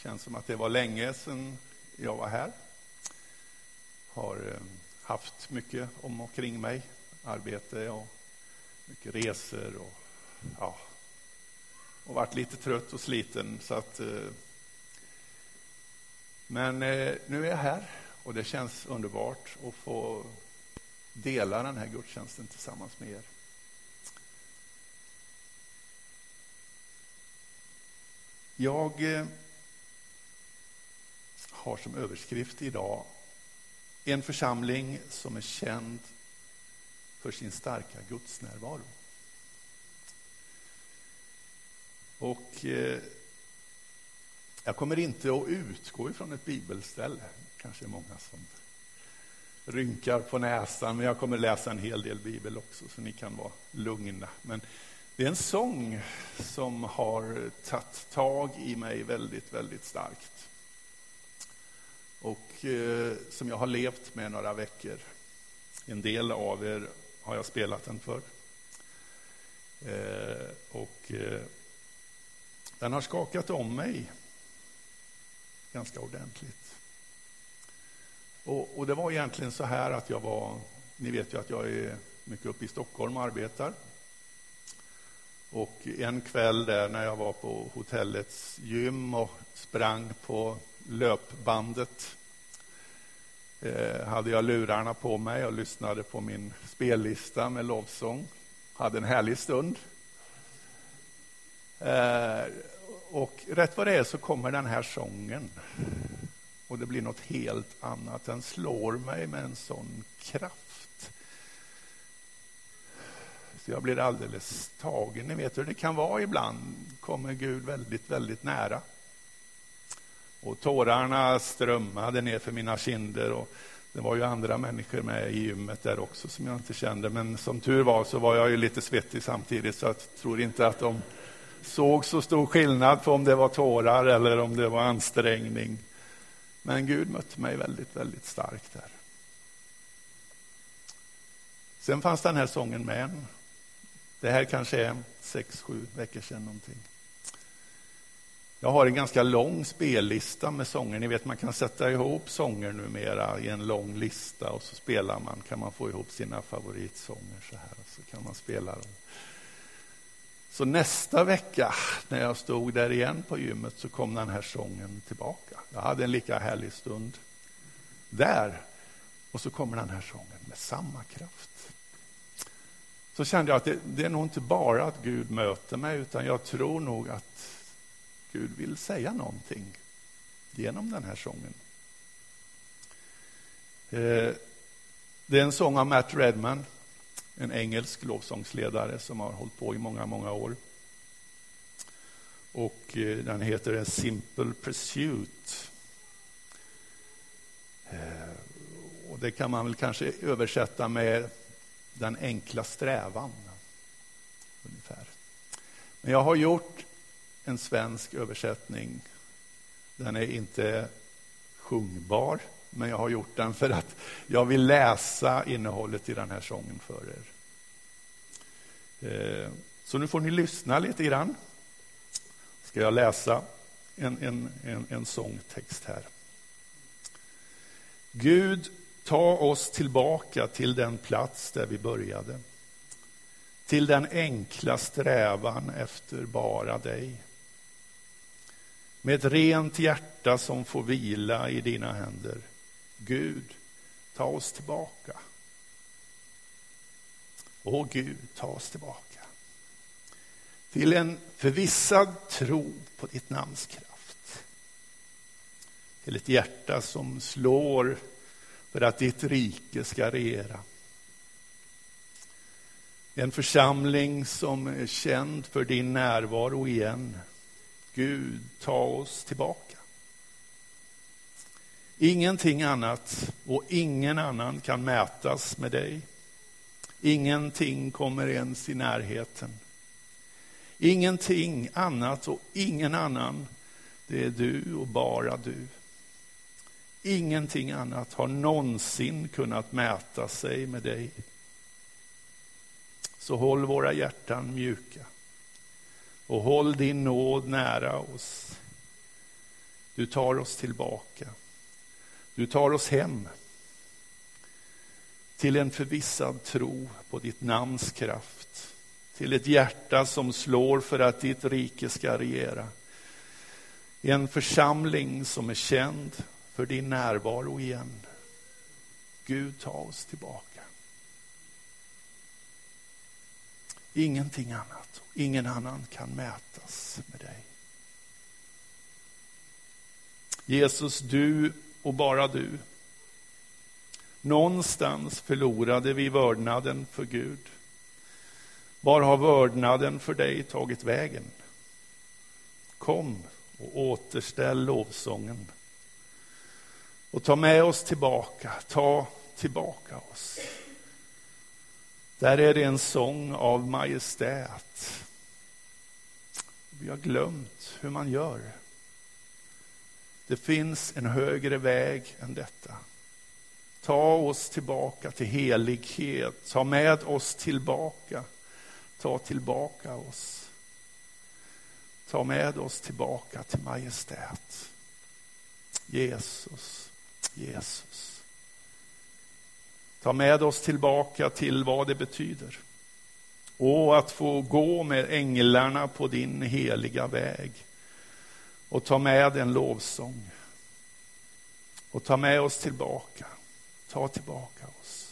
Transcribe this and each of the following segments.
Känns som att det var länge sedan jag var här. Har haft mycket om och kring mig. Arbete och mycket resor och varit lite trött och sliten. Så att, men nu är jag här och det känns underbart att få dela den här gudstjänsten tillsammans med er. Jag har som överskrift idag en församling som är känd för sin starka gudsnärvaro. Och jag kommer inte att utgå ifrån ett bibelställe. Kanske många som rynkar på näsan, men jag kommer läsa en hel del bibel också så ni kan vara lugna. Men det är en sång som har tagit tag i mig väldigt, väldigt starkt. Och som jag har levt med några veckor. En del av er har jag spelat den för. Den har skakat om mig ganska ordentligt. Och det var egentligen så här att jag var, ni vet ju att jag är mycket uppe i Stockholm och arbetar. Och en kväll där när jag var på hotellets gym och sprang på löpbandet hade jag lurarna på mig och lyssnade på min spellista med lovsång. Hade en härlig stund. Och rätt vad det är så kommer den här sången. Och det blir något helt annat. Den slår mig med en sån kraft. Så jag blir alldeles tagen. Ni vet hur det kan vara ibland. Kommer Gud väldigt, väldigt nära. Och tårarna strömmade ner för mina kinder. Och det var ju andra människor med i gymmet där också som jag inte kände. Men som tur var så var jag ju lite svettig samtidigt. Så jag tror inte att de såg så stor skillnad på om det var tårar eller om det var ansträngning. Men Gud mötte mig väldigt, väldigt starkt där. Sen fanns den här sången med. Det här kanske är 6-7 veckor sedan någonting. Jag har en ganska lång spellista med sånger. Ni vet man kan sätta ihop sånger numera i en lång lista och så spelar man. Kan man få ihop sina favoritsånger så här och så kan man spela dem. Så nästa vecka när jag stod där igen på gymmet så kom den här sången tillbaka. Jag hade en lika härlig stund där. Och så kommer den här sången med samma kraft. Så kände jag att det är nog inte bara att Gud möter mig utan jag tror nog att Gud vill säga någonting genom den här sången. Det är en sång av Matt Redman. En engelsk lovsångsledare som har hållit på i många, många år. Och den heter A Simple Pursuit. Och det kan man väl kanske översätta med den enkla strävan. Ungefär. Men jag har gjort en svensk översättning. Den är inte sjungbar. Men jag har gjort den för att jag vill läsa innehållet i den här sången för er. Så nu får ni lyssna lite grann. Ska jag läsa en sångtext här. Gud, ta oss tillbaka till den plats där vi började. Till den enkla strävan efter bara dig. Med ett rent hjärta som får vila i dina händer. Gud, ta oss tillbaka. Åh Gud, ta oss tillbaka. Till en förvissad tro på ditt namns kraft. Till ett hjärta som slår för att ditt rike ska regera. En församling som är känd för din närvaro igen. Gud, ta oss tillbaka. Ingenting annat och ingen annan kan mätas med dig. Ingenting kommer ens i närheten. Ingenting annat och ingen annan, det är du och bara du. Ingenting annat har någonsin kunnat mäta sig med dig. Så håll våra hjärtan mjuka och håll din nåd nära oss. Du tar oss tillbaka. Du tar oss hem till en förvissad tro på ditt namns kraft. Till ett hjärta som slår för att ditt rike ska regera. En församling som är känd för din närvaro igen. Gud, ta oss tillbaka. Ingenting annat, ingen annan kan mätas med dig. Jesus, du och bara du. Någonstans förlorade vi vördnaden för Gud. Var har vördnaden för dig tagit vägen? Kom och återställ lovsången. Och ta med oss tillbaka, ta tillbaka oss. Där är det en sång av majestät. Vi har glömt hur man gör. Det finns en högre väg än detta. Ta oss tillbaka till helighet. Ta med oss tillbaka. Ta tillbaka oss. Ta med oss tillbaka till majestät. Jesus, Jesus. Ta med oss tillbaka till vad det betyder. Och att få gå med änglarna på din heliga väg. Och ta med en lovsång. Och ta med oss tillbaka. Ta tillbaka oss.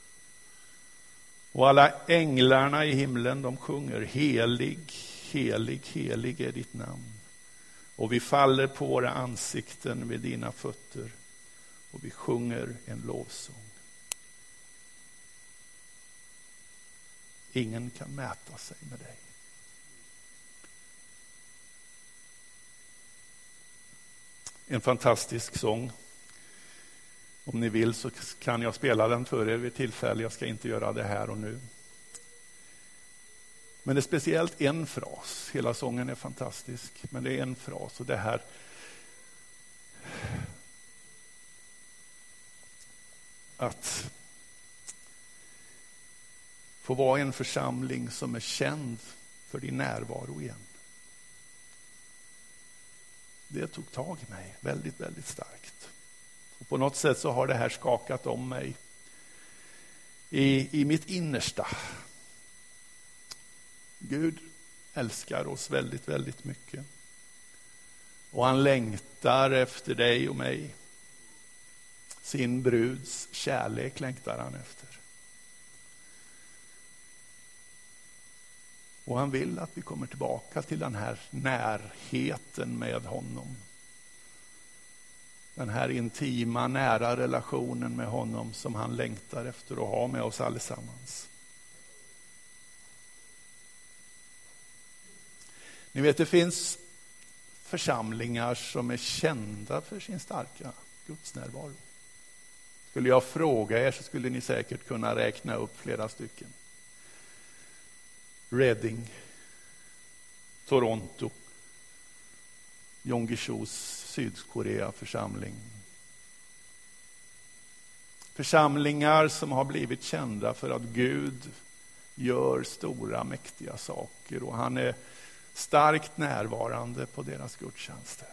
Och alla änglarna i himlen, de sjunger helig, helig, helig är ditt namn. Och vi faller på våra ansikten vid dina fötter. Och vi sjunger en lovsång. Ingen kan mäta sig med dig. En fantastisk sång. Om ni vill så kan jag spela den för er vid tillfälle. Jag ska inte göra det här och nu. Men det är speciellt en fras. Hela sången är fantastisk. Men det är en fras. Och det här. Att få vara en församling som är känd för din närvaro igen. Det tog tag i mig väldigt, väldigt starkt. Och på något sätt så har det här skakat om mig i mitt innersta. Gud älskar oss väldigt, väldigt mycket. Och han längtar efter dig och mig. Sin bruds kärlek längtar han efter. Och han vill att vi kommer tillbaka till den här närheten med honom. Den här intima, nära relationen med honom som han längtar efter att ha med oss allesammans. Ni vet, det finns församlingar som är kända för sin starka gudsnärvaro. Skulle jag fråga er så skulle ni säkert kunna räkna upp flera stycken. Reading, Toronto, Yonggi-Chos Sydkorea församling. Församlingar som har blivit kända för att Gud gör stora mäktiga saker och han är starkt närvarande på deras gudstjänster.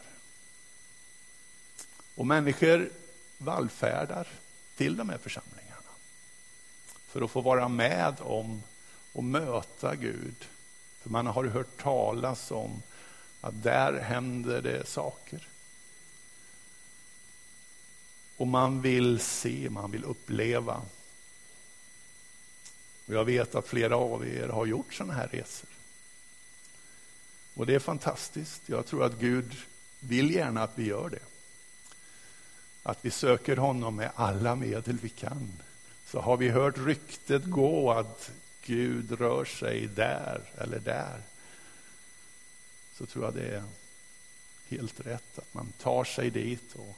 Och människor vallfärdar till de här församlingarna för att få vara med om och möta Gud. För man har hört talas om att där händer det saker. Och man vill se, man vill uppleva. Och jag vet att flera av er har gjort sådana här resor. Och det är fantastiskt. Jag tror att Gud vill gärna att vi gör det. Att vi söker honom med alla medel vi kan. Så har vi hört ryktet gå att Gud rör sig där eller där, så tror jag det är helt rätt att man tar sig dit och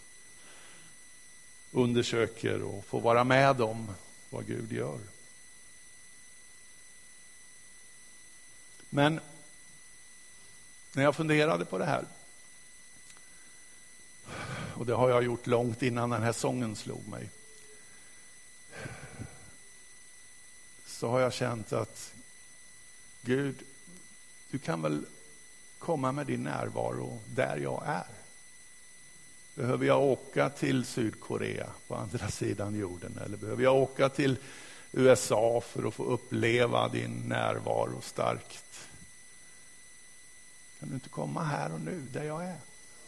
undersöker och får vara med om vad Gud gör. Men när jag funderade på det här, och det har jag gjort långt innan den här sången slog mig, så har jag känt att Gud, du kan väl komma med din närvaro där jag är. Behöver jag åka till Sydkorea på andra sidan jorden? Eller behöver jag åka till USA för att få uppleva din närvaro starkt? Kan du inte komma här och nu där jag är?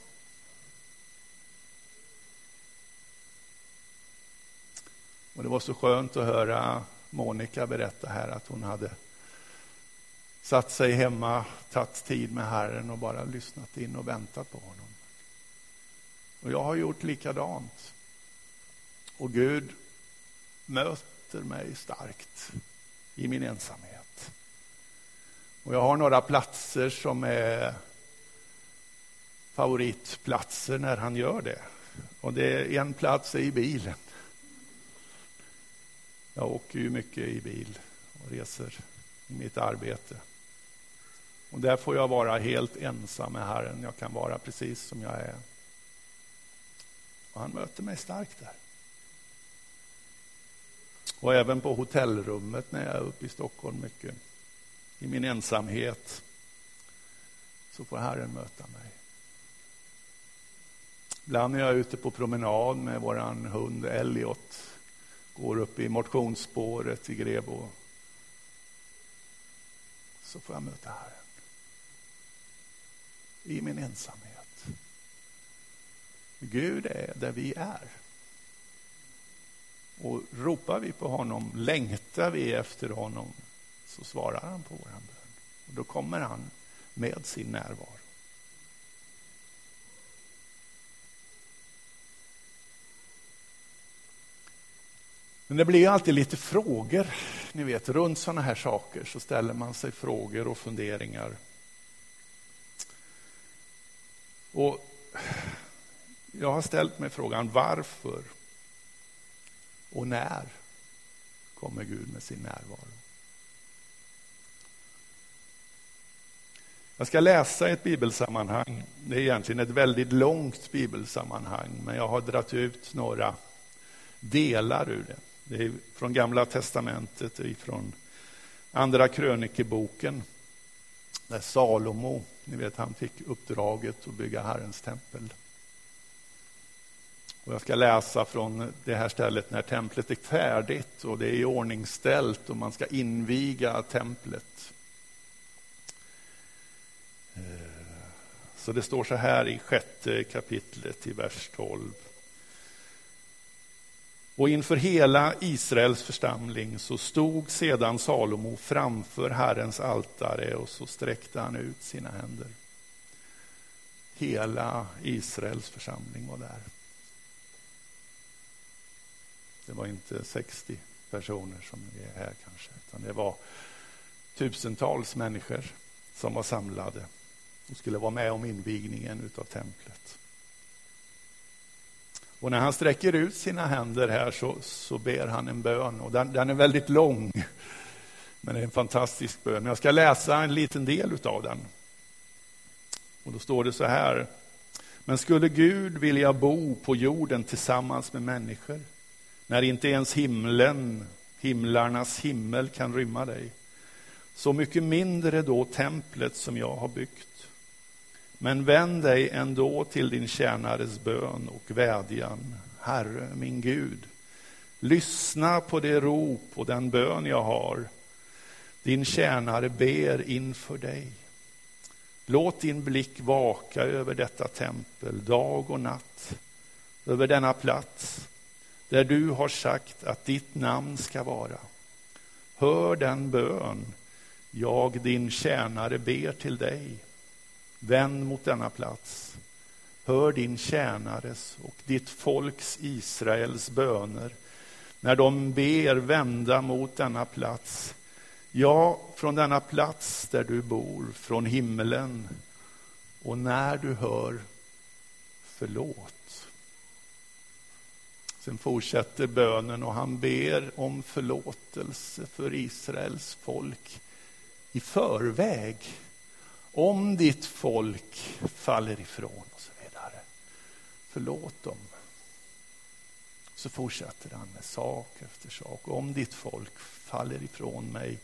Och det var så skönt att höra Monica berätta här att hon hade satt sig hemma, tagit tid med Herren och bara lyssnat in och väntat på honom. Och jag har gjort likadant. Och Gud möter mig starkt i min ensamhet. Och jag har några platser som är favoritplatser när han gör det. Och det är en plats i bilen. Jag åker ju mycket i bil och reser i mitt arbete. Och där får jag vara helt ensam med Herren. Jag kan vara precis som jag är. Och han möter mig starkt där. Och även på hotellrummet när jag är uppe i Stockholm mycket. I min ensamhet så får Herren möta mig. Ibland är jag ute på promenad med våran hund Elliot. Går upp i motionsspåret i Grebo. Så får jag möta Herren. I min ensamhet. Gud är där vi är. Och ropar vi på honom, längtar vi efter honom, så svarar han på våran bön. Och då kommer han med sin närvaro. Men det blir ju alltid lite frågor. Ni vet, runt sådana här saker så ställer man sig frågor och funderingar. Och jag har ställt mig frågan varför och när kommer Gud med sin närvaro? Jag ska läsa ett bibelsammanhang. Det är egentligen ett väldigt långt bibelsammanhang, men jag har dragit ut några delar ur det. Det är från Gamla testamentet, från Andra krönikeboken, där Salomo, ni vet, han fick uppdraget att bygga Herrens tempel. Och jag ska läsa från det här stället när templet är färdigt och det är iordningställt och man ska inviga templet. Så det står så här i 6:e kapitlet i vers 12. Och inför hela Israels församling så stod sedan Salomo framför Herrens altare och så sträckte han ut sina händer. Hela Israels församling var där. Det var inte 60 personer som är här kanske, utan det var tusentals människor som var samlade och skulle vara med om invigningen utav templet. Och när han sträcker ut sina händer här så ber han en bön. Och den är väldigt lång, men det är en fantastisk bön. Jag ska läsa en liten del utav den. Och då står det så här. Men skulle Gud vilja bo på jorden tillsammans med människor, när inte ens himlarnas himmel kan rymma dig, så mycket mindre då templet som jag har byggt. Men vänd dig ändå till din tjänares bön och vädjan. Herre, min Gud, lyssna på det rop och den bön jag har. Din tjänare ber inför dig. Låt din blick vaka över detta tempel dag och natt, över denna plats där du har sagt att ditt namn ska vara. Hör den bön jag, din tjänare, ber till dig. Vänd mot denna plats. Hör din tjänares och ditt folks Israels böner när de ber vända mot denna plats. Ja, från denna plats där du bor, från himmelen. Och när du hör, förlåt. Sen fortsätter bönen och han ber om förlåtelse för Israels folk i förväg. Om ditt folk faller ifrån och så vidare. Förlåt dem. Så fortsätter han med sak efter sak. Om ditt folk faller ifrån mig.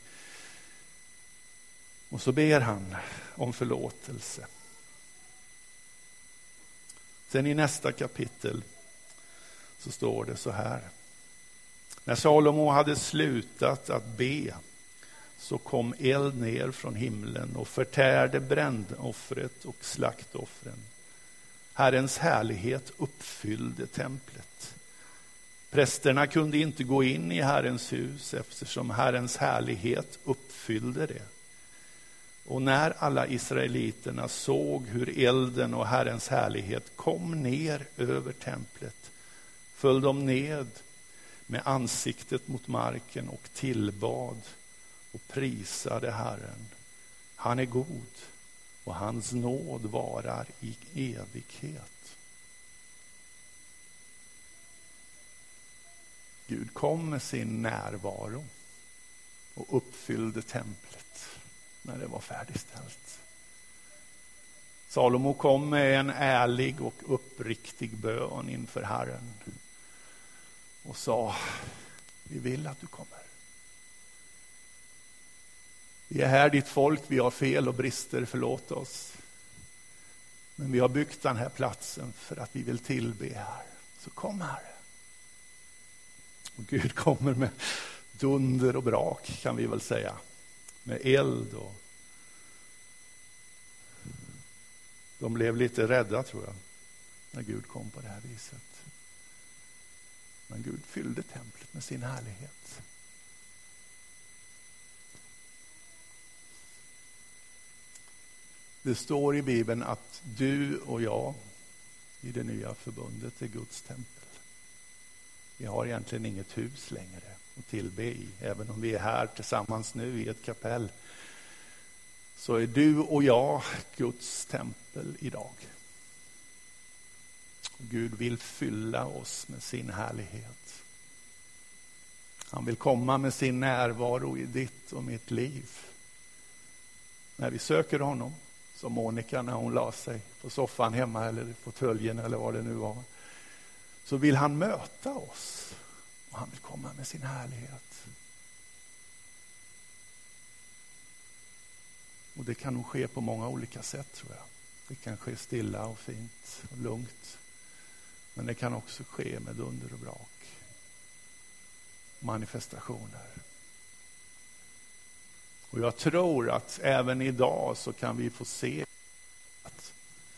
Och så ber han om förlåtelse. Sen i nästa kapitel så står det så här. När Salomo hade slutat att be så kom eld ner från himlen och förtärde brändoffret och slaktoffren. Herrens härlighet uppfyllde templet. Prästerna kunde inte gå in i Herrens hus eftersom Herrens härlighet uppfyllde det. Och när alla israeliterna såg hur elden och Herrens härlighet kom ner över templet föll de ned med ansiktet mot marken och tillbad och prisade Herren. Han är god och hans nåd varar i evighet. Gud kom med sin närvaro och uppfyllde templet när det var färdigställt. Salomo kom med en ärlig och uppriktig bön inför Herren och sa: vi vill att du kommer. Vi är här ditt folk, vi har fel och brister, förlåt oss. Men vi har byggt den här platsen för att vi vill tillbe här. Så kom här. Och Gud kommer med dunder och brak, kan vi väl säga. Med eld och de blev lite rädda, tror jag, när Gud kom på det här viset. Men Gud fyllde templet med sin härlighet. Det står i Bibeln att du och jag i det nya förbundet är Guds tempel. Vi har egentligen inget hus längre att tillbe i. Även om vi är här tillsammans nu i ett kapell, så är du och jag Guds tempel idag. Gud vill fylla oss med sin härlighet. Han vill komma med sin närvaro i ditt och mitt liv. När vi söker honom, som Monica när hon la sig på soffan hemma eller på fåtöljen eller vad det nu var, så vill han möta oss och han vill komma med sin härlighet. Och det kan nog ske på många olika sätt, tror jag. Det kan ske stilla och fint och lugnt. Men det kan också ske med dunder och brak. Manifestationer. Och jag tror att även idag så kan vi få se att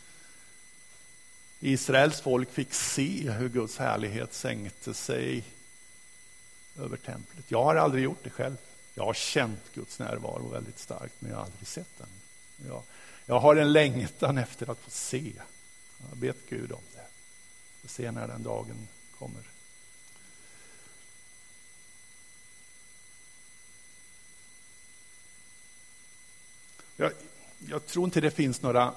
Israels folk fick se hur Guds härlighet sänkte sig över templet. Jag har aldrig gjort det själv. Jag har känt Guds närvaro väldigt starkt, men jag har aldrig sett den. Jag har en längtan efter att få se. Jag har bett Gud om det. Vi får se när den dagen kommer. Jag tror inte det finns några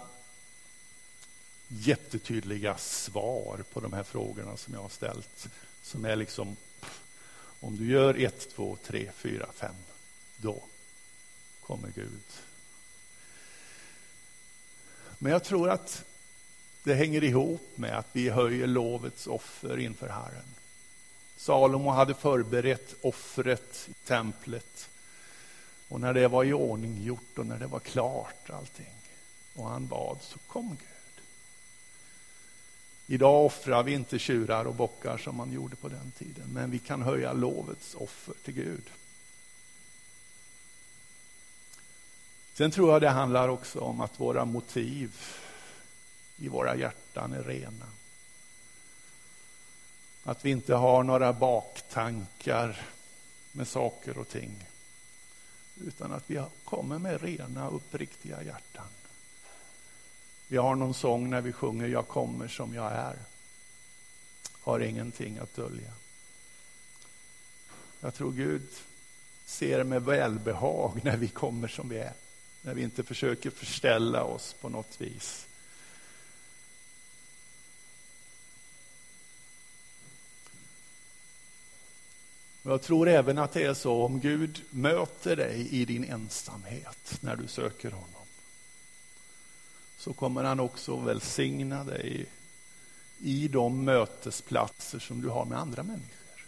jättetydliga svar på de här frågorna som jag har ställt. Som är liksom, om du gör 1, 2, 3, 4, 5, då kommer Gud. Men jag tror att det hänger ihop med att vi höjer lovets offer inför Herren. Salomo hade förberett offret i templet. Och när det var i ordning gjort och när det var klart allting och han bad, så kom Gud. Idag offrar vi inte tjurar och bockar som man gjorde på den tiden, men vi kan höja lovets offer till Gud. Sen tror jag det handlar också om att våra motiv i våra hjärtan är rena. Att vi inte har några baktankar med saker och ting. Utan att vi kommer med rena, uppriktiga hjärtan. Vi har någon sång när vi sjunger Jag kommer som jag är. Har ingenting att dölja. Jag tror Gud ser med välbehag när vi kommer som vi är. När vi inte försöker förställa oss på något vis. Jag tror även att det är så, om Gud möter dig i din ensamhet när du söker honom, så kommer han också välsigna dig i de mötesplatser som du har med andra människor.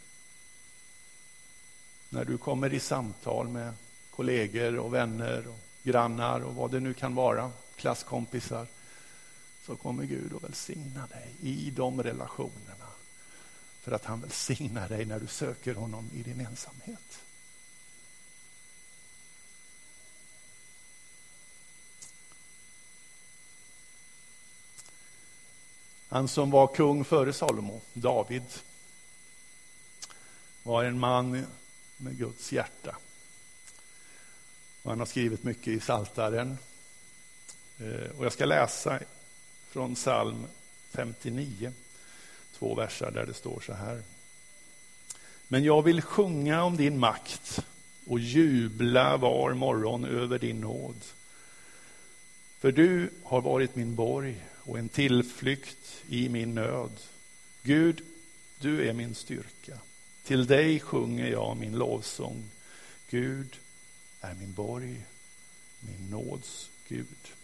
När du kommer i samtal med kollegor och vänner och grannar och vad det nu kan vara, klasskompisar, så kommer Gud att välsigna dig i de relationerna. För att han välsignar dig när du söker honom i din ensamhet. Han som var kung före Salomo, David, var en man med Guds hjärta. Och han har skrivit mycket i Psaltaren. Och jag ska läsa från psalm 59, 2 verser där det står så här. Men jag vill sjunga om din makt och jubla var morgon över din nåd. För du har varit min borg och en tillflykt i min nöd. Gud, du är min styrka. Till dig sjunger jag min lovsång. Gud är min borg, min nåds Gud.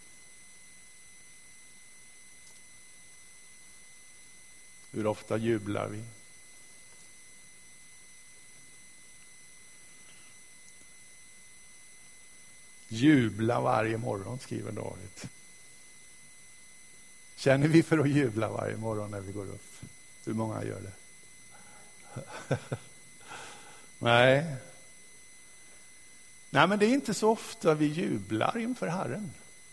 Hur ofta jublar vi? Jubla varje morgon, skriver David. Känner vi för att jubla varje morgon när vi går upp? Hur många gör det? Nej, men det är inte så ofta vi jublar inför Herren.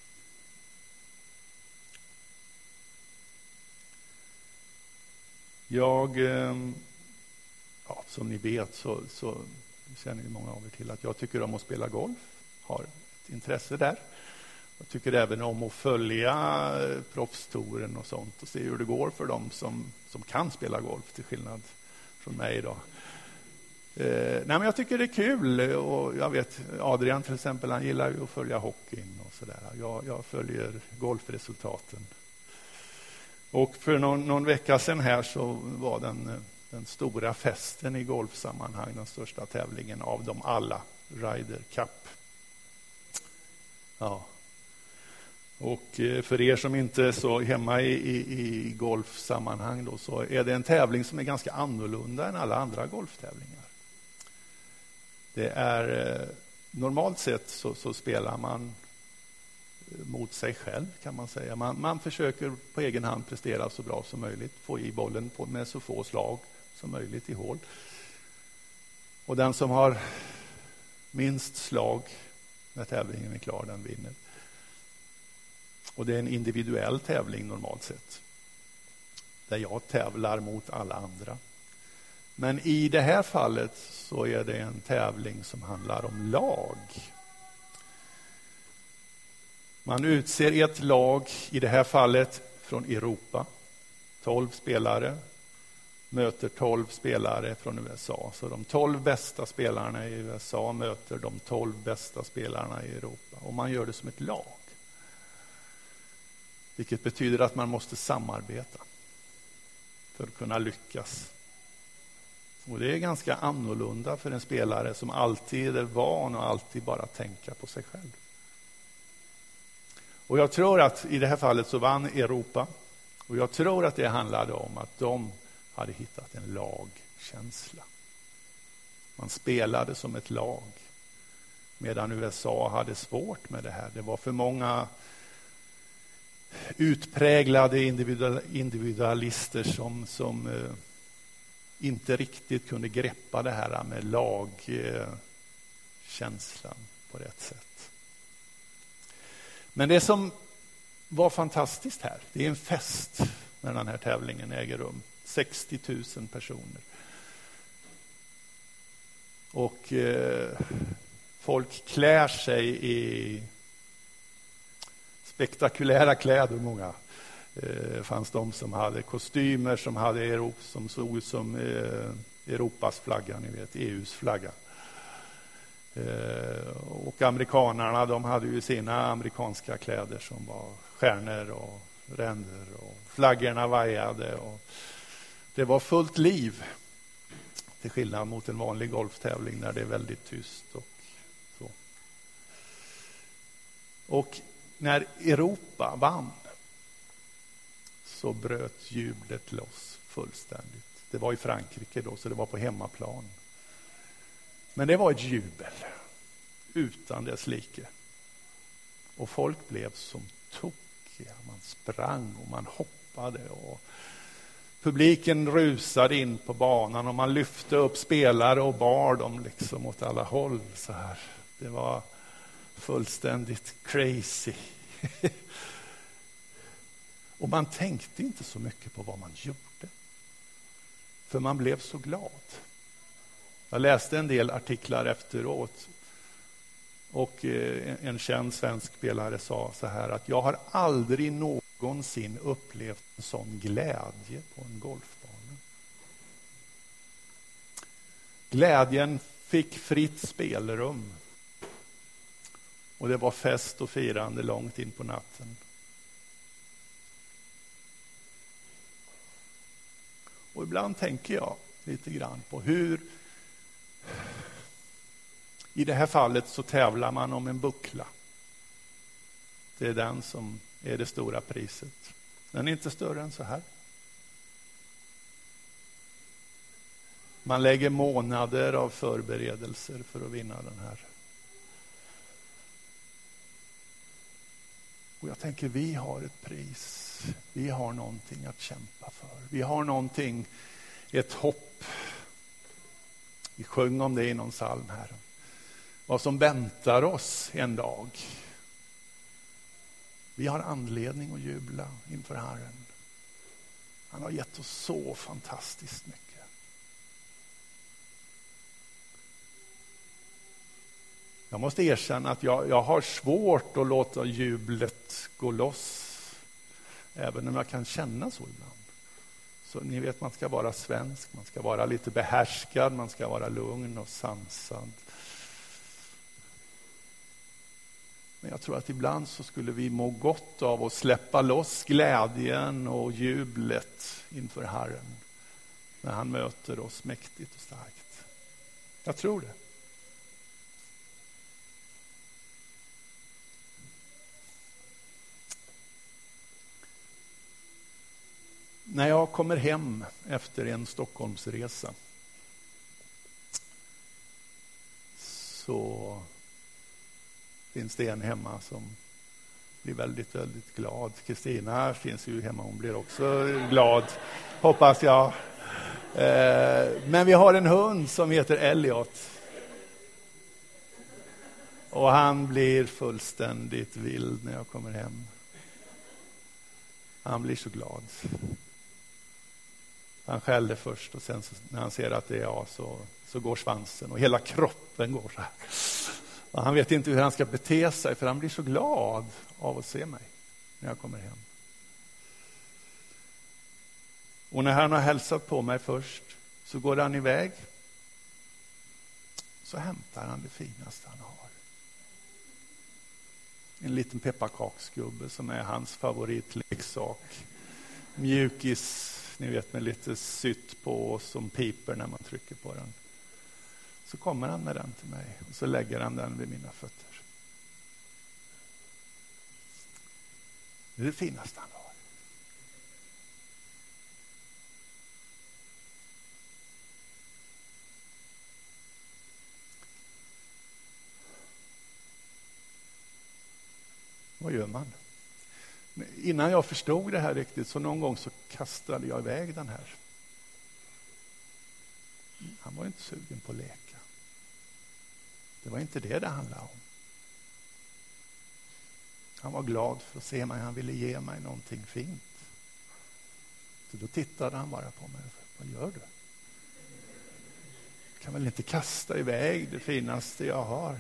Som ni vet så känner ju många av er till att jag tycker om att spela golf. Har ett intresse där. Jag tycker även om att följa proffstouren och sånt och se hur det går för dem som kan spela golf, till skillnad från mig då. Men jag tycker det är kul, och jag vet Adrian till exempel, han gillar ju att följa hockeyn och sådär. Jag följer golfresultaten. Och för någon vecka sedan här så var den stora festen i golfsammanhang, den största tävlingen av dem alla, Ryder Cup. Ja. Och för er som inte är så hemma i golfsammanhang då, så är det en tävling som är ganska annorlunda än alla andra golftävlingar. Det är normalt sett så spelar man mot sig själv, kan man säga. Man försöker på egen hand prestera så bra som möjligt, få i bollen med så få slag som möjligt i hål. Och den som har minst slag när tävlingen är klar, den vinner. Och det är en individuell tävling normalt sett, där jag tävlar mot alla andra. Men i det här fallet så är det en tävling som handlar om lag. Man utser ett lag, i det här fallet från Europa. 12 spelare möter 12 spelare från USA. Så de 12 bästa spelarna i USA möter de 12 bästa spelarna i Europa. Och man gör det som ett lag. Vilket betyder att man måste samarbeta för att kunna lyckas. Och det är ganska annorlunda för en spelare som alltid är van och alltid bara tänka på sig själv. Och jag tror att i det här fallet så vann Europa. Och jag tror att det handlade om att de hade hittat en lagkänsla. Man spelade som ett lag. Medan USA hade svårt med det här. Det var för många utpräglade individualister som inte riktigt kunde greppa det här med lagkänslan på rätt sätt. Men det som var fantastiskt här, det är en fest när den här tävlingen äger rum. 60 000 personer. Och folk klär sig i spektakulära kläder, många. Fanns de som hade kostymer som såg ut som Europas flagga, ni vet, EUs flagga. Och amerikanerna, de hade ju sina amerikanska kläder som var stjärnor och ränder och flaggorna vajade och det var fullt liv, till skillnad mot en vanlig golftävling där det är väldigt tyst och så. Och när Europa vann så bröt jublet loss fullständigt. Det var i Frankrike då, så det var på hemmaplan. Men det var ett jubel utan dess like. Och folk blev som tokiga. häftiga. Man sprang och man hoppade och publiken rusade in på banan och man lyfte upp spelare och bar dem liksom åt alla håll så här. Det var fullständigt crazy. Och man tänkte inte så mycket på vad man gjorde. För man blev så glad. Jag läste en del artiklar efteråt. Och en känd svensk spelare sa så här att jag har aldrig någonsin upplevt en sån glädje på en golfbana. Glädjen fick fritt spelrum. Och det var fest och firande långt in på natten. Och ibland tänker jag lite grann på hur i det här fallet så tävlar man om en buckla. Det är den som är det stora priset. Den är inte större än så här. Man lägger månader av förberedelser för att vinna den här. Och jag tänker vi har ett pris. Vi har någonting att kämpa för. Vi har någonting, ett hopp. Vi sjöng om det i någon psalm här. Vad som väntar oss en dag. Vi har anledning att jubla inför Herren. Han har gett oss så fantastiskt mycket. Jag måste erkänna att jag har svårt att låta jublet gå loss. Även om jag kan känna så ibland. Så ni vet, man ska vara svensk, man ska vara lite behärskad, man ska vara lugn och sansad. Men jag tror att ibland så skulle vi må gott av att släppa loss glädjen och jublet inför Herren. När han möter oss mäktigt och starkt. Jag tror det. När jag kommer hem efter en Stockholmsresa så finns det en hemma som blir väldigt, väldigt glad. Kristina finns ju hemma, hon blir också glad, hoppas jag. Men vi har en hund som heter Elliot. Och han blir fullständigt vild när jag kommer hem. Han blir så glad. Han skällde först och sen när han ser att det är jag så går svansen och hela kroppen går så här. Och han vet inte hur han ska bete sig för han blir så glad av att se mig när jag kommer hem. Och när han har hälsat på mig först så går han iväg. Så hämtar han det finaste han har. En liten pepparkaksgubbe som är hans favoritleksak. Mjukis, ni vet, med lite sytt på som piper när man trycker på den. Så kommer han med den till mig och så lägger han den vid mina fötter. Det är det finaste han har. Vad gör man? Innan jag förstod det här riktigt så någon gång så kastade jag iväg den här. Han var inte sugen på att leka. Det var inte det handlade om. Han var glad för att se mig. Han ville ge mig någonting fint. Så då tittade han bara på mig. Vad gör du? Jag kan väl inte kasta iväg det finaste jag har.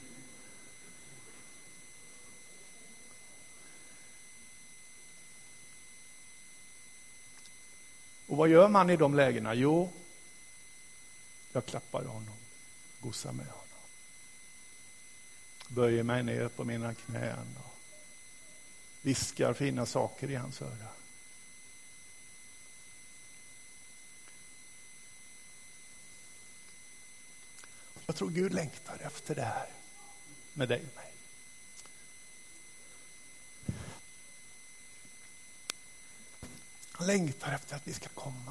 Och vad gör man i de lägena? Jo, jag klappar honom, gossar med honom. Böjer mig ner på mina knän och viskar fina saker i hans öra. Jag tror Gud längtar efter det här med dig och mig. Han längtar efter att vi ska komma.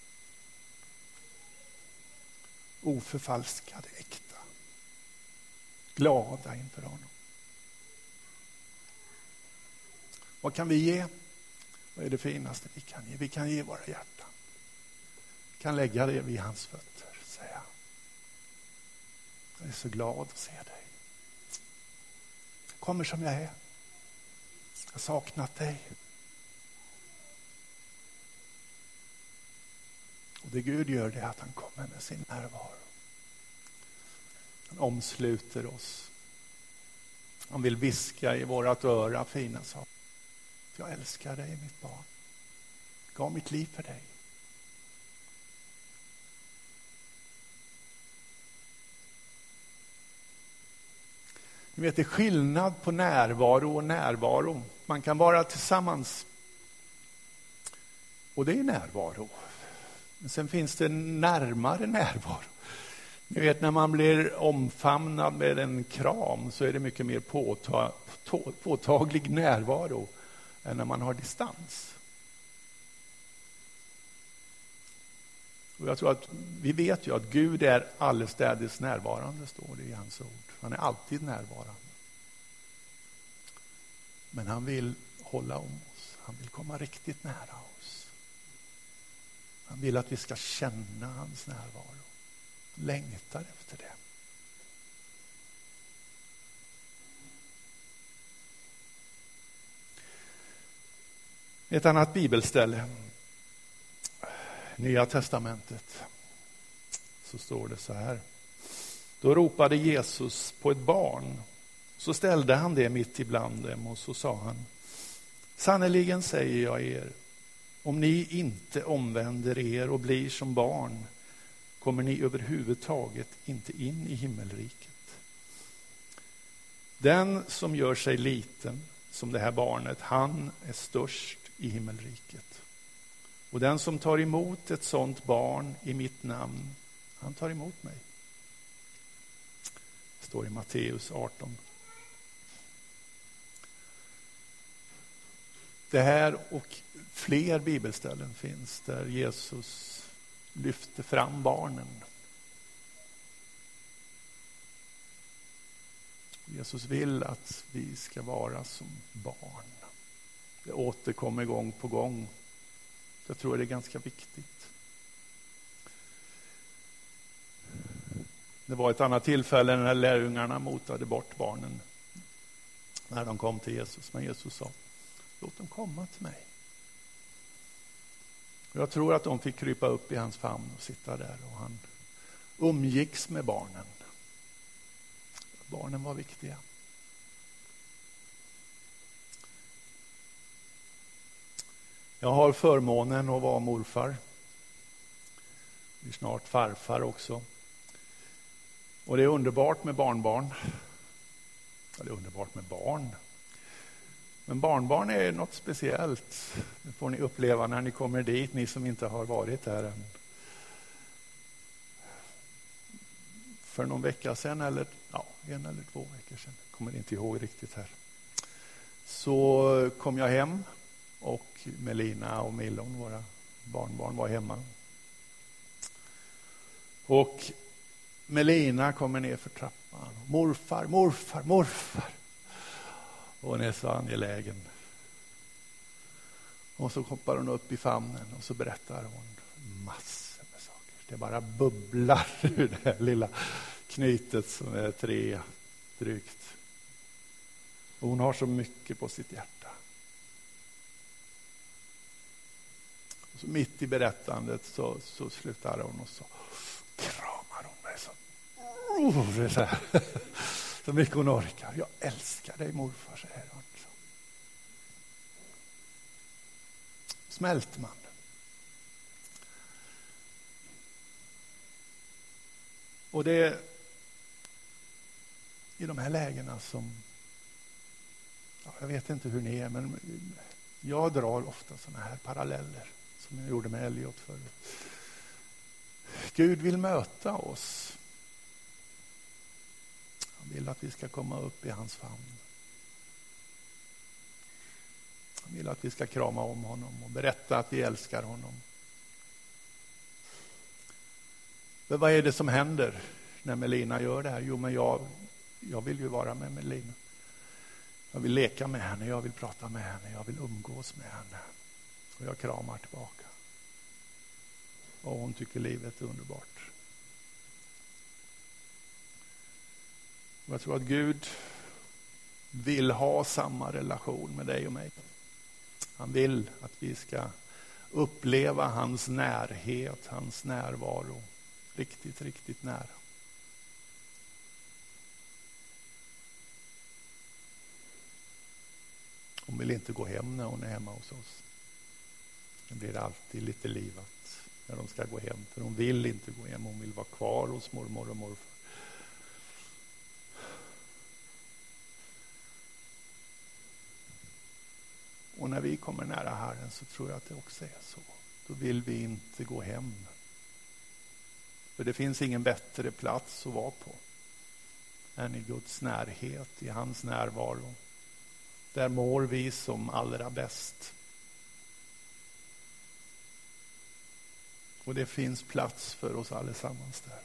Oförfalskade, äkta. Glada inför honom. Vad kan vi ge? Vad är det finaste vi kan ge? Vi kan ge våra hjärtan. Vi kan lägga det vid hans fötter. Säga: jag är så glad att se dig. Jag kommer som jag är. Jag har saknat dig. Och det Gud gör, det är att han kommer med sin närvaro. Han omsluter oss. Han vill viska i vårat öra fina saker. Jag älskar dig, mitt barn. Jag gav mitt liv för dig. Ni vet, det är skillnad på närvaro och närvaro. Man kan vara tillsammans. Och det är närvaro. Men sen finns det närmare närvaro. Ni vet, när man blir omfamnad med en kram så är det mycket mer påtaglig närvaro än när man har distans. Och jag tror att vi vet ju att Gud är allestädes närvarande, står det i hans ord. Han är alltid närvarande. Men han vill hålla om oss. Han vill komma riktigt nära oss. Han vill att vi ska känna hans närvaro. Längtar efter det. Ett annat bibelställe, Nya testamentet, så står det så här: då ropade Jesus på ett barn, så ställde han det mitt ibland dem och så sa han: sannerligen säger jag er, om ni inte omvänder er och blir som barn kommer ni överhuvudtaget inte in i himmelriket. Den som gör sig liten som det här barnet, han är störst i himmelriket. Och den som tar emot ett sådant barn i mitt namn, han tar emot mig. Det står i Matteus 18. Det här och fler bibelställen finns där Jesus lyfter fram barnen. Jesus vill att vi ska vara som barn. Det återkommer gång på gång. Jag tror det är ganska viktigt. Det var ett annat tillfälle när lärjungarna motade bort barnen när de kom till Jesus. Men Jesus sa: låt dem komma till mig. Jag tror att de fick krypa upp i hans famn och sitta där. Och han umgicks med barnen. Barnen var viktiga. Jag har förmånen att vara morfar. Jag är snart farfar också. Och det är underbart med barnbarn. Ja, det är underbart med barn. Men barnbarn är något speciellt. Det får ni uppleva när ni kommer dit, ni som inte har varit där än. För någon vecka sedan, eller en eller 2 veckor sedan, kommer inte ihåg riktigt här, så kom jag hem och Melina och Millon, våra barnbarn, var hemma. Och Melina kommer ner för trappan. Morfar, morfar, morfar. Och hon är så angelägen. Och så hoppar hon upp i famnen och så berättar hon massor med saker. Det bara bubblar ur det här lilla knytet som är 3 drygt. Och hon har så mycket på sitt hjärta. Och så mitt i berättandet så slutar hon och så kramar hon mig så. Det är så här. Så mycket hon orkar. Jag älskar dig, morfar, säger hon. Smälter man. Och det är i de här lägena som, jag vet inte hur ni är, men jag drar ofta såna här paralleller som jag gjorde med Elliot förut. Gud vill möta oss. Han vill att vi ska komma upp i hans famn. Han vill att vi ska krama om honom och berätta att vi älskar honom. Men vad är det som händer när Melina gör det här? Jo, men jag vill ju vara med Melina. Jag vill leka med henne, jag vill prata med henne, jag vill umgås med henne. Och jag kramar tillbaka. Och hon tycker livet är underbart. Och jag tror att Gud vill ha samma relation med dig och mig. Han vill att vi ska uppleva hans närhet, hans närvaro. Riktigt, riktigt nära. Hon vill inte gå hem när hon är hemma hos oss. Det blir alltid lite livat när de ska gå hem. För hon vill inte gå hem, hon vill vara kvar hos mormor och morfar. Och när vi kommer nära Herren så tror jag att det också är så. Då vill vi inte gå hem. För det finns ingen bättre plats att vara på än i Guds närhet, i hans närvaro. Där mår vi som allra bäst. Och det finns plats för oss allesammans där.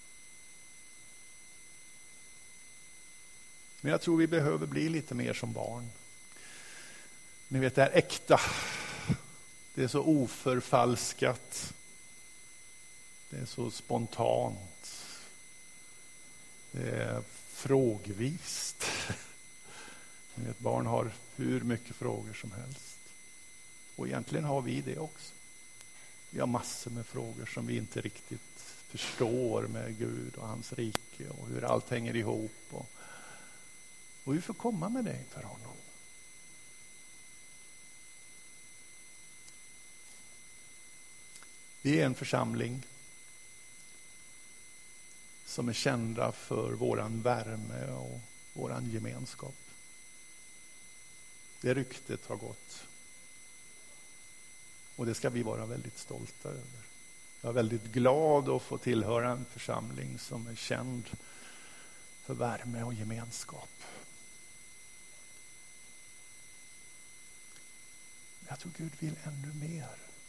Men jag tror vi behöver bli lite mer som barn. Ni vet, det är äkta. Det är så oförfalskat. Det är så spontant. Det är frågvist. Ni vet, barn har hur mycket frågor som helst. Och egentligen har vi det också. Vi har massor med frågor som vi inte riktigt förstår med Gud och hans rike och hur allt hänger ihop. Och vi får komma med det inför honom. Vi är en församling som är kända för våran värme och våran gemenskap. Det ryktet har gått. Och det ska vi vara väldigt stolta över. Jag är väldigt glad att få tillhöra en församling som är känd för värme och gemenskap. Jag tror Gud vill ännu mer.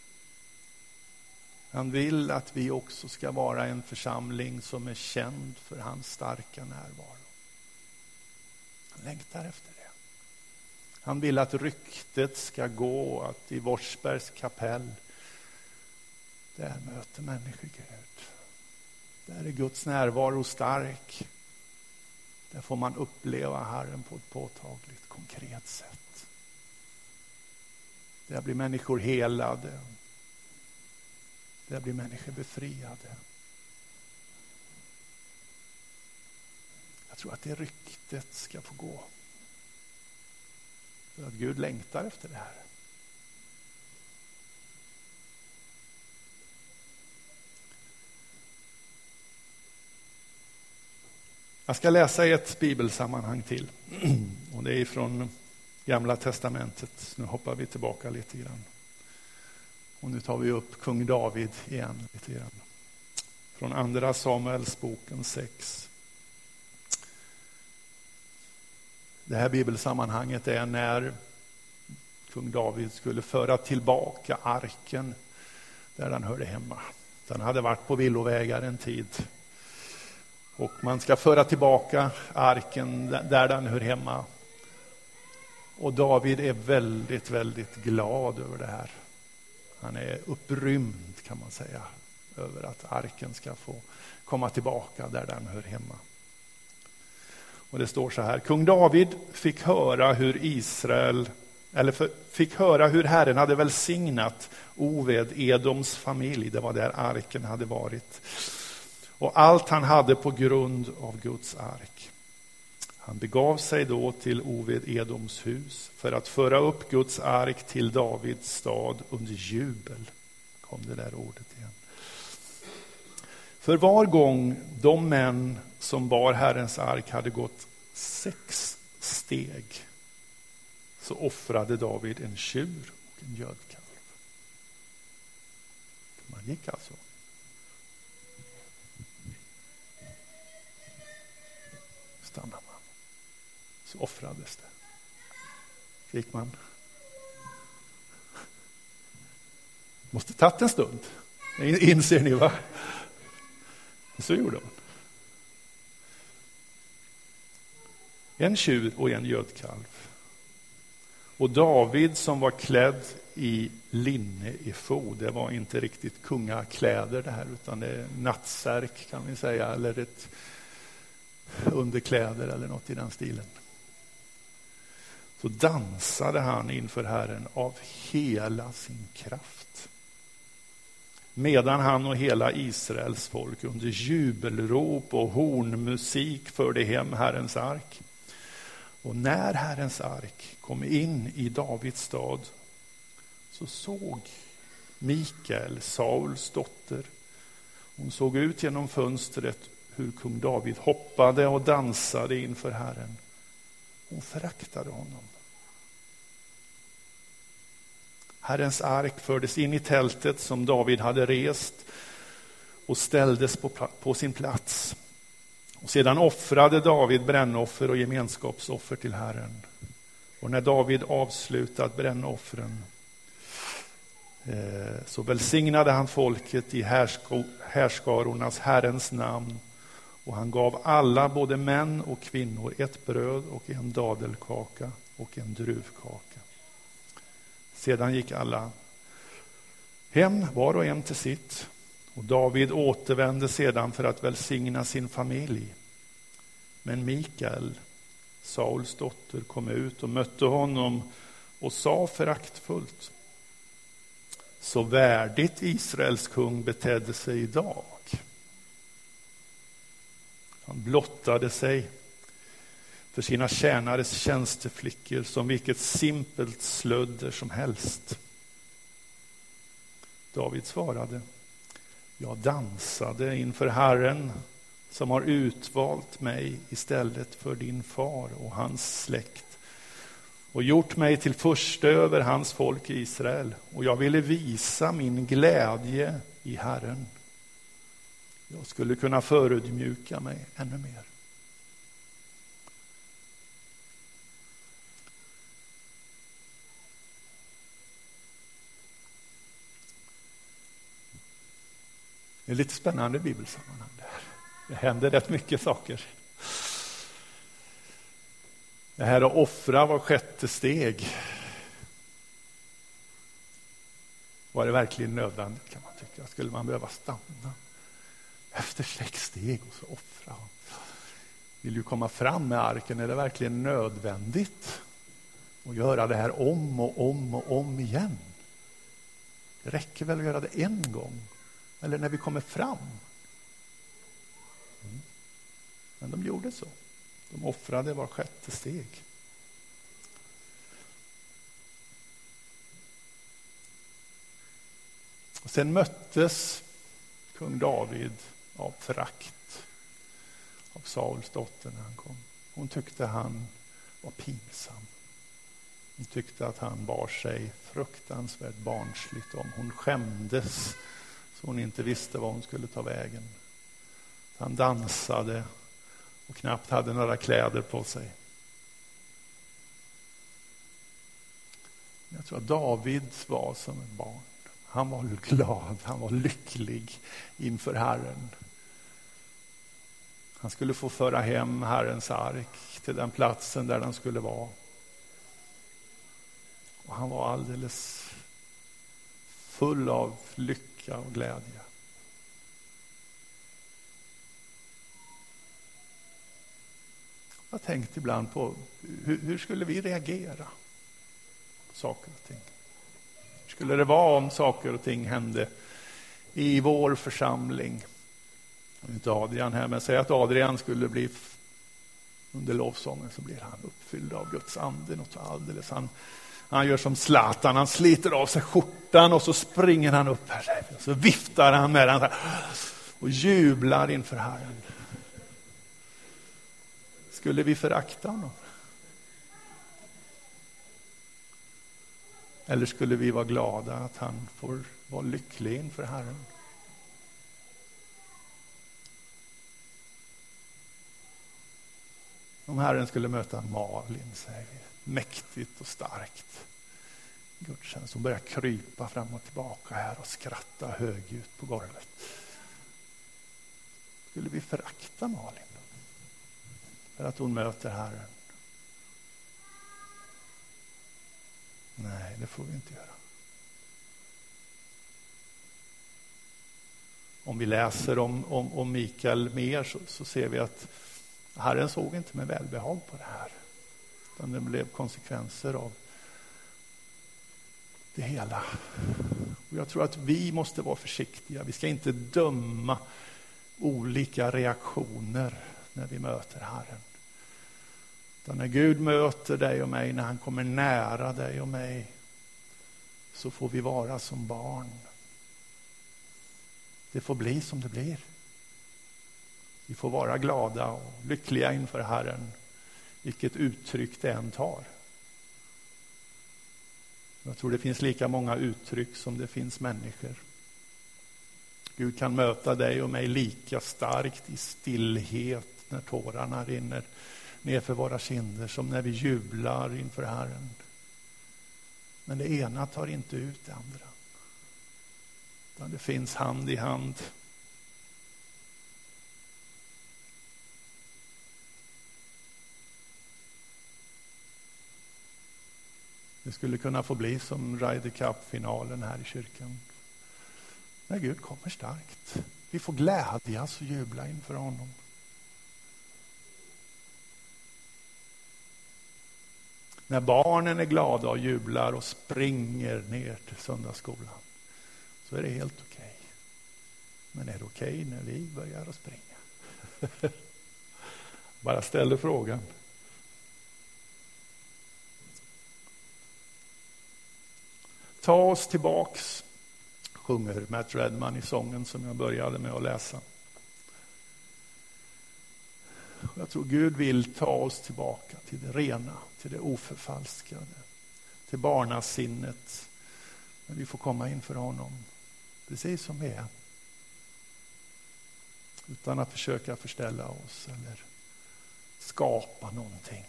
Han vill att vi också ska vara en församling som är känd för hans starka närvaro. Han längtar efter det. Han vill att ryktet ska gå att i Worsbergs kapell, där möter människor Gud. Där är Guds närvaro stark. Där får man uppleva Herren på ett påtagligt, konkret sätt. Där blir människor helade. Där blir människor befriade. Jag tror att det ryktet ska få gå. För att Gud längtar efter det här. Jag ska läsa ett bibelsammanhang till. Och det är från Gamla testamentet. Nu hoppar vi tillbaka lite grann. Och nu tar vi upp kung David igen lite grann. Från andra Samuelsboken 6. Det här bibelsammanhanget är när kung David skulle föra tillbaka arken där den hörde hemma. Den hade varit på villovägar en tid. Och man ska föra tillbaka arken där den hör hemma. Och David är väldigt, väldigt glad över det här. Han är upprymd, kan man säga, över att arken ska få komma tillbaka där den hör hemma. Och det står så här: kung David fick höra hur Herren hade välsignat Oved Edoms familj. Det var där arken hade varit. Och allt han hade på grund av Guds ark. Han begav sig då till Oved Edoms hus för att föra upp Guds ark till Davids stad under jubel. Kom det där ordet igen. För var gång de män som bar Herrens ark hade gått 6 steg, så offrade David en tjur och en gödkalv. Man gick alltså. Stannar man, så offrades det. Gick man. Måste tagit en stund. Inser ni, va? Så gjorde man. En tjur och en gödkalv. Och David som var klädd i linne i fod, det var inte riktigt kungakläder det här, utan det är nattsärk kan vi säga, eller ett underkläder eller något i den stilen. Så dansade han inför Herren av hela sin kraft. Medan han och hela Israels folk under jubelrop och hornmusik förde hem Herrens ark. Och när Herrens ark kom in i Davids stad så såg Mikael, Sauls dotter. Hon såg ut genom fönstret hur kung David hoppade och dansade inför Herren. Hon föraktade honom. Herrens ark fördes in i tältet som David hade rest och ställdes på sin plats. Och sedan offrade David brännoffer och gemenskapsoffer till Herren. Och när David avslutat brännoffren så välsignade han folket i härskarornas Herrens namn. Och han gav alla, både män och kvinnor, ett bröd och en dadelkaka och en druvkaka. Sedan gick alla hem, var och en till sitt. Och David återvände sedan för att välsigna sin familj. Men Mikael, Sauls dotter, kom ut och mötte honom och sa föraktfullt: så värdigt Israels kung betedde sig idag. Han blottade sig för sina tjänares tjänsteflickor som vilket simpelt slödder som helst. David svarade: jag dansade inför Herren som har utvalt mig istället för din far och hans släkt och gjort mig till förste över hans folk Israel. Och jag ville visa min glädje i Herren. Jag skulle kunna förödmjuka mig ännu mer. Det är lite spännande bibelsammanhang där. Det händer rätt mycket saker. Det här att offra var sjätte steg. Var det verkligen nödvändigt, kan man tycka? Skulle man behöva stanna efter 6 steg och så offra? Vill du komma fram med arken? Är det verkligen nödvändigt att göra det här om och om och om igen? Det räcker väl att göra det en gång? Eller när vi kommer fram? Men de gjorde så. De offrade var sjätte steg. Och sen möttes kung David av förakt av Sauls dotter när han kom. Hon tyckte han var pinsam. Hon tyckte att han bar sig fruktansvärt barnsligt om. Hon skämdes så hon inte visste vad hon skulle ta vägen. Han dansade och knappt hade några kläder på sig. Jag tror att David var som ett barn. Han var glad, han var lycklig inför Herren. Han skulle få föra hem Herrens ark till den platsen där den skulle vara. Och han var alldeles full av lycka och glädje. Jag har tänkt ibland på hur skulle vi reagera på saker och ting. Hur skulle det vara om saker och ting hände i vår församling? Inte Adrian här, men säg att Adrian skulle bli under lovsången, så blir han uppfylld av Guds ande något alldeles. Han gör som Zlatan, han sliter av sig skjortan och så springer han upp här. Så viftar han med den och jublar inför Herren. Skulle vi förakta honom? Eller skulle vi vara glada att han får vara lycklig inför Herren? Om Herren skulle möta Malin, säger vi, mäktigt och starkt gudstjänst, och börja krypa fram och tillbaka här och skratta högljutt på golvet. Skulle vi förakta Malin för att hon möter Herren? Nej, det får vi inte göra. Om vi läser om Mikael mer så ser vi att Herren såg inte med välbehag på det här. Utan det blev konsekvenser av det hela. Och jag tror att vi måste vara försiktiga. Vi ska inte döma olika reaktioner när vi möter Herren. Utan när Gud möter dig och mig, när han kommer nära dig och mig, så får vi vara som barn. Det får bli som det blir. Vi får vara glada och lyckliga inför Herren, vilket uttryck det än tar. Jag tror det finns lika många uttryck som det finns människor. Gud kan möta dig och mig lika starkt i stillhet när tårarna rinner ner för våra kinder som när vi jublar inför Herren. Men det ena tar inte ut det andra. Utan det finns hand i hand. Det skulle kunna få bli som Ryder Cup-finalen här i kyrkan. När Gud kommer starkt. Vi får glädjas och jubla inför honom. När barnen är glada och jublar och springer ner till söndagsskolan, så är det helt okej. Men är det okej när vi börjar att springa? Bara ställer frågan. Ta oss tillbaks, sjunger Matt Redman i sången som jag började med att läsa. Jag tror Gud vill ta oss tillbaka till det rena, till det oförfalskade, till barnasinnet. När vi får komma inför honom, precis som vi är. Utan att försöka förställa oss eller skapa någonting.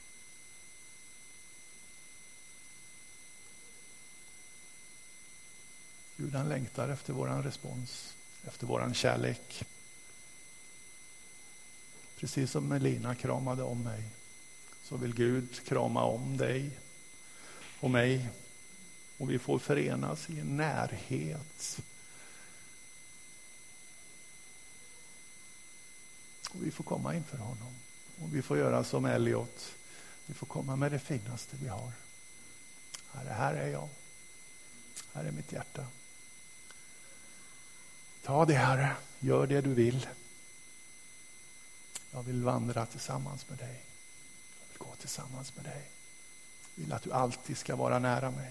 Gud, han längtar efter våran respons, efter våran kärlek. Precis som Melina kramade om mig, så vill Gud krama om dig och mig. Och vi får förenas i en närhet. Och vi får komma inför honom. Och vi får göra som Elliot. Vi får komma med det finaste vi har. Här är jag. Här är mitt hjärta. Ta det, Herre. Gör det du vill. Jag vill vandra tillsammans med dig. Jag vill gå tillsammans med dig. Jag vill att du alltid ska vara nära mig.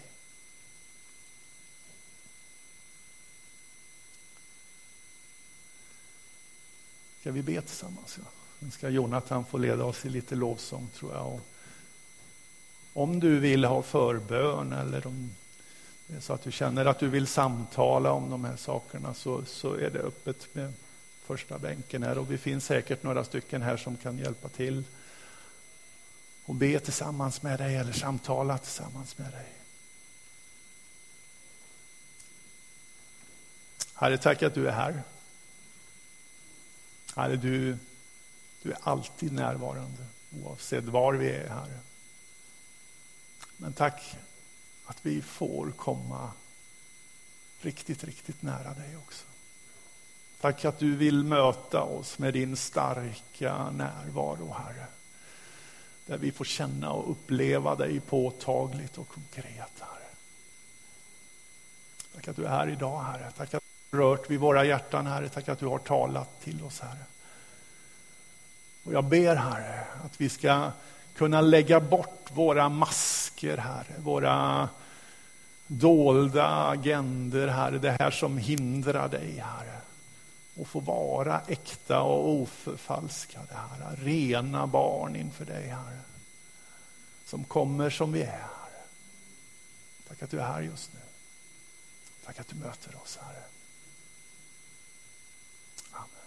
Ska vi be tillsammans? Ja? Nu ska Jonathan få leda oss i lite lovsång, tror jag. Och om du vill ha förbön eller om det är så att du känner att du vill samtala om de här sakerna, så är det öppet med första bänken här. Och vi finns säkert några stycken här som kan hjälpa till och be tillsammans med dig eller samtala tillsammans med dig. Herre, tack att du är här. Herre, du är alltid närvarande oavsett var vi är, Herre. Men tack att vi får komma riktigt, riktigt nära dig också. Tack att du vill möta oss med din starka närvaro, Herre. Där vi får känna och uppleva dig påtagligt och konkret, Herre. Tack att du är här idag, Herre. Tack att du har rört vid våra hjärtan, Herre. Tack att du har talat till oss, Herre. Och jag ber, Herre, att vi ska kunna lägga bort våra masker, Herre. Våra dolda agender, Herre. Det här som hindrar dig, Herre. Och få vara äkta och oförfalskade, Herre. Rena barn inför dig, Herre. Som kommer som vi är, Herre. Tack att du är här just nu. Tack att du möter oss, Herre. Amen.